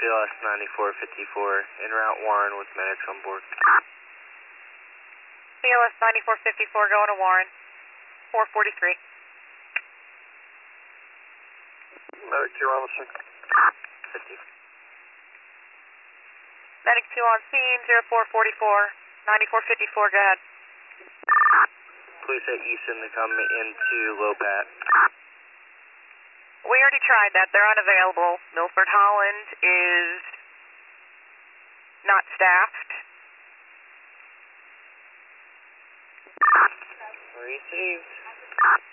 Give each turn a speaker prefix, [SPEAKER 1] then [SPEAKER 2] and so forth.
[SPEAKER 1] BLS 9454, en route Warren with medics on board.
[SPEAKER 2] BLS 9454 going to Warren, 443.
[SPEAKER 3] Medic 2 on the scene.
[SPEAKER 1] 50.
[SPEAKER 2] Medic 2 on scene, 0444, 9454, go ahead.
[SPEAKER 1] Police at Easton to come into low pat.
[SPEAKER 2] We already tried that, they're unavailable. Milford Holland is not staffed.
[SPEAKER 1] Received.